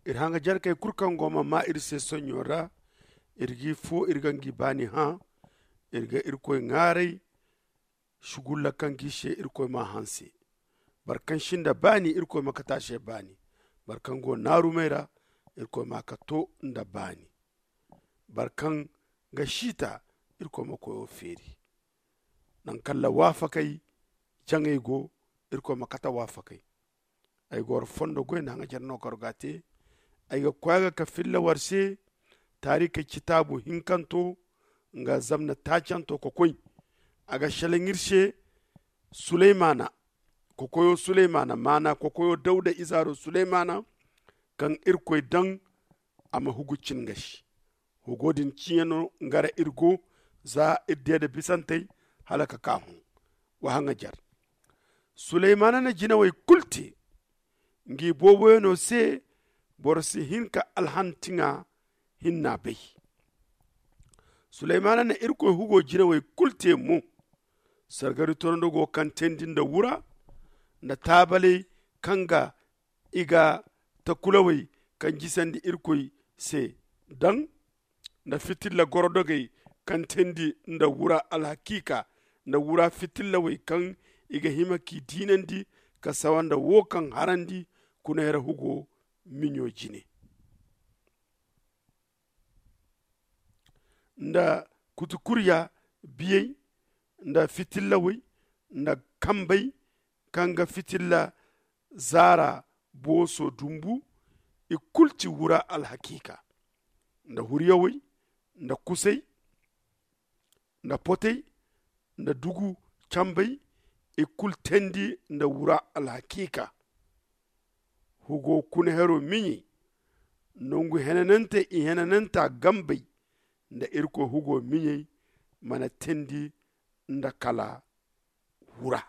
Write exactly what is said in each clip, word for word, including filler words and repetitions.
irhanga jar kai kurkan goma ma irse sonyora irgi fo irgangi bani ha irga irkoy ngare shugulla kan gishe irkoy ma hanse barkan shinda bani irkoy makatashe bani barkan go naru mera irkoy makato nda bani barkan ga shita irkoy makoyo feri nan kalla wafakai jangay go irkoy makata wafakai ay gor fondo go na ngajar no korgate ay ga kwaga ka filla warse tarika kitabu hinkanto nga zamna tachanto kokoy aga shalengirshe Suleimana kokoyo Suleimana mana kokoyo Dauda izaro Suleimana kan irkoy dan ama hugu cingashi hugodin ciyano ngara irgo za idde da bisantay halaka kahu wa hanga jar Suleimana na jina way kulti ngi bobo no se borsi hinka alhantinga hinna bay Suleimana na irko hugo jina way kulte mu sargari torondo go kan tendinda wura na tabale kanga iga ta kulawai kan jisandi irkoy se dan na fitilla gorodogay kan tendi nda wura alhakika na wura fitilla way kan iga himaki dinandi ka sawanda wo kan harandi kuna hera hugo minyo jine nda kutukuriya biyey nda fitilla way nda kambay kanga fitilla zara boso dumbu i kulti wura alhakika nda huriya way nda kusay nda potey nda dugu chambay i kultendi nda wura alhakika hugo kuna hero minyi nongu henanente i henanenta gambay nda irko hugo minyi mana tendi nda kala wura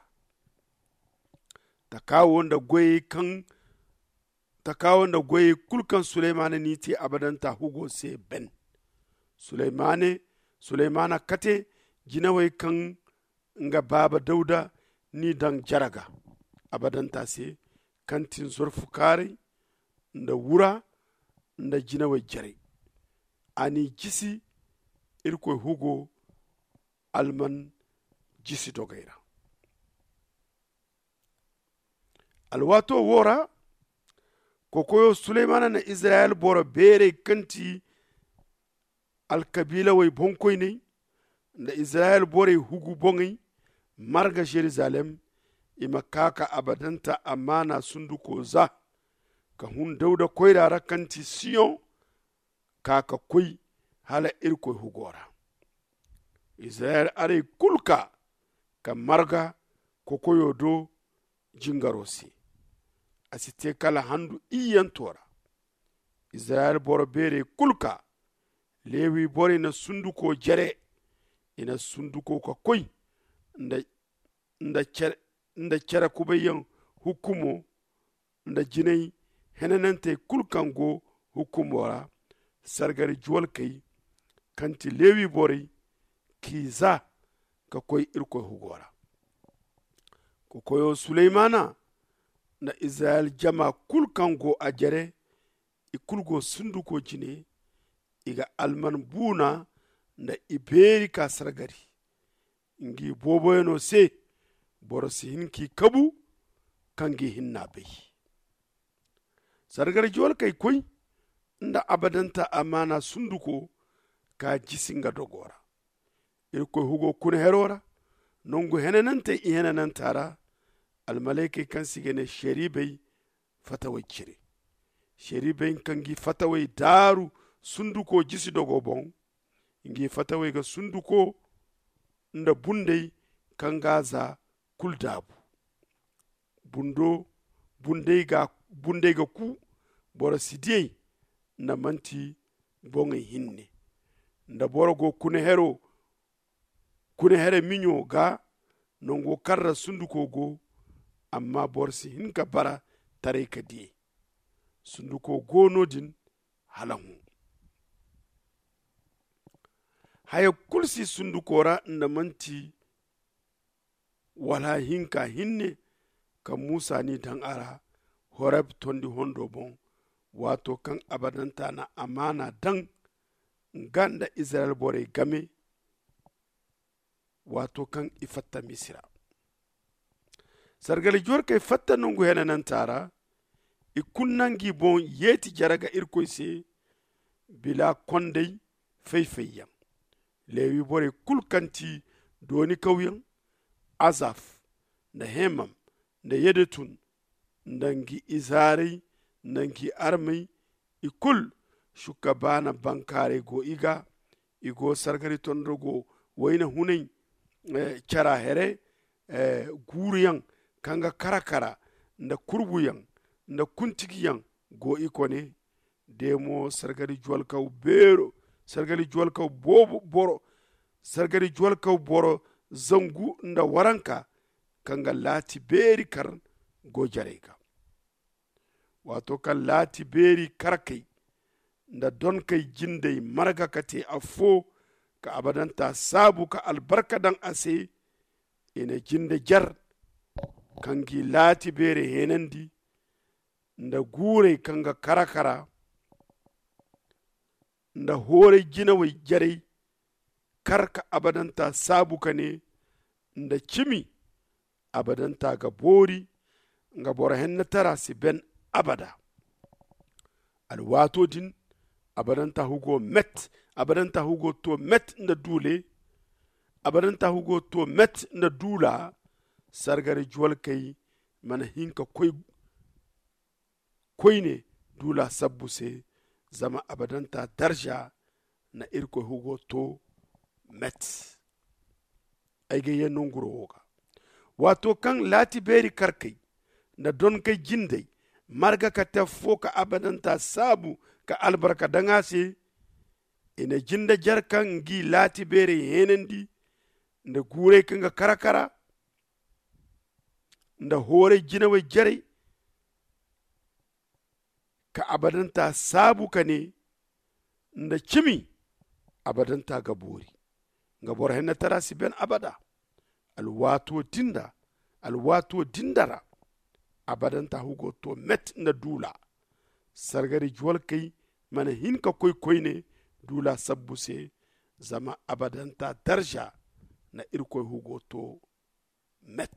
takawo nda goyi kan takawo nda goyi kulkan Suleimana niti abadanta hugo se ben Suleimane Suleimana kate jinawai kan nga baba Dauda ni dan jaraga abadanta se kantin zorfu kare nda wura nda jinawai jare ani jisi irko hugo alman jisi dogaira alwato wora kokoyo Suleimana na Israel boro bere kanti alkabila way bonkoy ne da Israel bore hugu bongi marga Jerusalem ima kaka abadanta amana sunduko za ka hun Dauda koyrara kanti Sion kaka koy hala irkoy hugora Israel are kulka ka marga kokoyo do jingarosi asite kala handu iyan tora Israel boro bere kulka lewi bore na sunduko jere ina sunduko ka koy nda nda cer nda cera kubayan hukumo nda jinay henanante kulkango hukumora sargari juwal kai kanti lewi bore kiza ka koy irko hugora ko koyo Suleimana na Israel jama kulkango ajere ikulgo sunduko jine iga alman buna na iberi ka sargari ngi bobo no se borosi hinki kabu kangi hinna bai sargari jol kai koy nda abadanta amana sunduko ka jisinga dogora irko hugo kun herora nongu henanante i henanantara almalaike kan sigene sheribey fatawai cire sheribey kangi fatawai daru sunduko jisi dogo bon ngi fatawai ga sunduko nda bundey kangaza kuldabu bundo bundey ga bundey ga ku boro sidiyey na manti bonge hinne nda boro go kune hero kune here minyo ga nongo karra sunduko go amma borsi hinka bara tare ka diye sunduko gono din halangu haya kulsi sundukora nda manti wala hinka hinne ka Musa ni dan ara horab tondi hondo bon wato kan abadanta na amana dan ganda Israel bore game wato kan ifatta misira sargali jor kai fatta nungu hena nan tara ikunnangi bon yeti jaraga irkoise bila kondai faifayyan lewi bore kulkanti doni kauyen azaf da hemam da yedetun ndangi izari ndangi armai ikul shuka bana bankare go iga igo sargari tondrogo waina hunay eh, cara here eh, guriyan kanga karakara nda kurbuyan nda kuntigiyan go ikone demo sargari jwalkaw bero sargari jwalkaw bobo boro sargari jwalkaw boro zangu nda waranka kanga lati beri kar go jareka wato kan lati beri karkai nda don kai jindai marga kate afo ka abadanta sabu ka albarka dan ase ina jinde jar kangi lati bere henandi nda gure kanga karakara nda hore jina wai jare karka abadanta sabu ka ne nda cimi abadanta ga bori nga bora henna tara si ben abada alwato din abadanta hugo met abadanta hugo to met nda dule abadanta hugo to met nda dula sargari juwal kai mana hinka koy koyne dula sabbu se zama abadanta darja na irko hugo to met ayge yenno nguro woga wato kan lati beri karkai na don kai jindai marga ka tafo ka abadanta sabu ka albarka dangase ina jinda jarkan gi lati bere henendi nda gure kanga karakara nda hore jinawe jare ka abadanta sabu ka ne nda cimi abadanta ga bori nga bor henna tarasi ben abada alwato dinda alwato dindara abadanta hugo to met na dula sargari juwal kai mana hinka koy koy ne dula sabbu se zama abadanta darja na irkoy hugo to met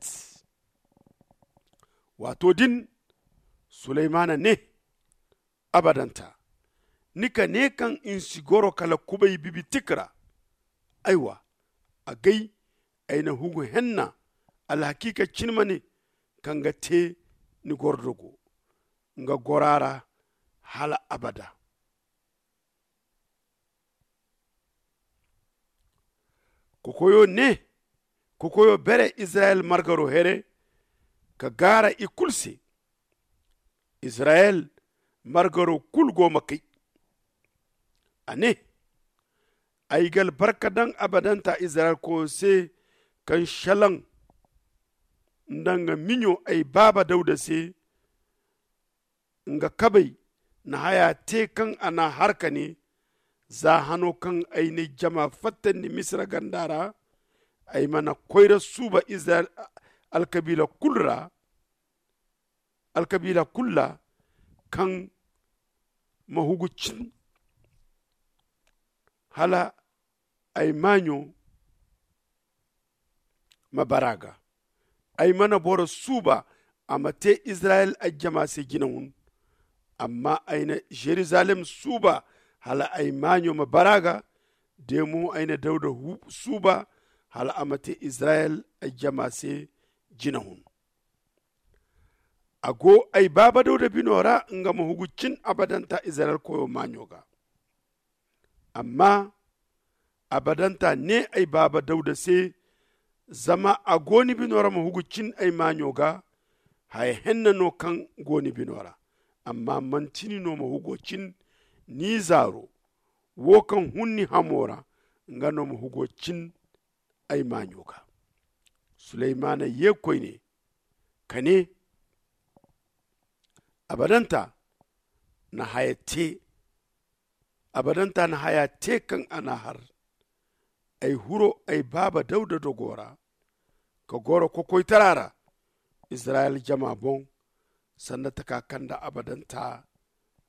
wato din sulaimana ne abadanta nika ne kan in sigoro kala kubai bibi tikra aiwa a gai aina hugo henna alhakika cinmane kanga te ni gordogo nga gorara hala abada kokoyo ne kokoyo bere Israel margaro here ka gara ikulse Israel margaro kulgo makai ane aigal barkadan abadanta Israel ko se kan shalan ndanga minyo ay baba dauda se nga kabai na haya te kan ana harka ne za hano kan ay ne jama fatan ni misra gandara ay mana koyra suba Israel alkabila kulra alkabila kulla kan mahugucin hala ay manyo mabaraga ay mana boro suba amate Israel ajama se ginawun amma aina Jerusalem suba hala ay manyo mabaraga demo aina dauda suba hala amate Israel ajama se ginawun ago ay baba dauda binora nga mahugucin abadanta Israel koyo manyoga amma abadanta ne ay baba dauda se zama a goni binora ma hugucin ay manyoga hay henna no kan goni binora amma mantini no ma hugocin ni zaro wo kan hunni hamora nga no ma hugocin ay manyoga Sulaimana ye koyne kane abadanta na hayate abadanta na hayate kan ana har ay huro ay baba dauda dogora ka goro ko koy tarara Israel jama bon sanna taka kanda abadanta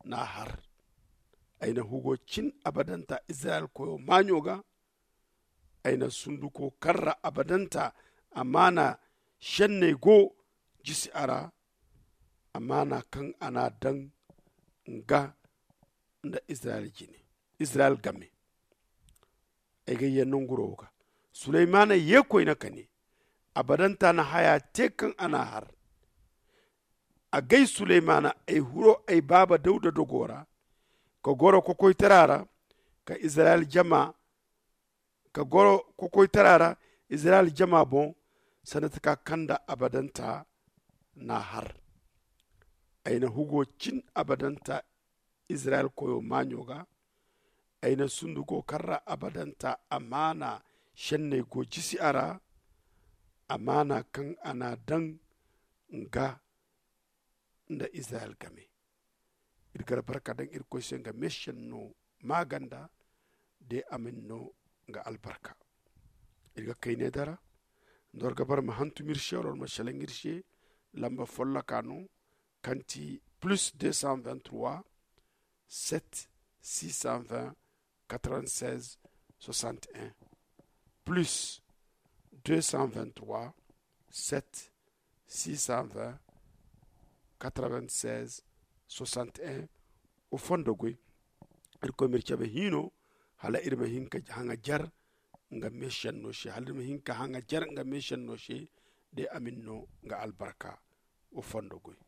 na har aina hugo cin abadanta israel koyo manyoga aina sunduko karra abadanta amana shenne go jisi ara amana kan ana dan nga da israel jini israel game aiga yennon guroga sulaimana ye koyna kane abadanta na haya tekan ana har a gai sulaimana ai huro ai baba dauda dogora ka goro kokoy tarara ka israel jama ka goro kokoy tarara israel jama bon sanata ka kanda abadanta na har aina hugo cin abadanta israel koyo manyoga aina sundugo karra abadanta amana shenne go jisi ara amana kan ana dan nga nda israel game irgar barka dan irko senga meshen no maganda de amin no nga albarka irga kayne dara ndor gabar ma hantu mirshe or ma shalengirshe lamba folla kanu kanti plus deux cent vingt-trois sept six cent vingt quatre-vingt-seize soixante et un plus deux cent vingt-trois sept six cent vingt quatre-vingt-seize soixante et un o fondo goy irko mirchabe hino hala irma hinka hanga jar nga meshan no she hala irma hinka hanga jar nga meshan no she de aminno nga albarka o fondo goy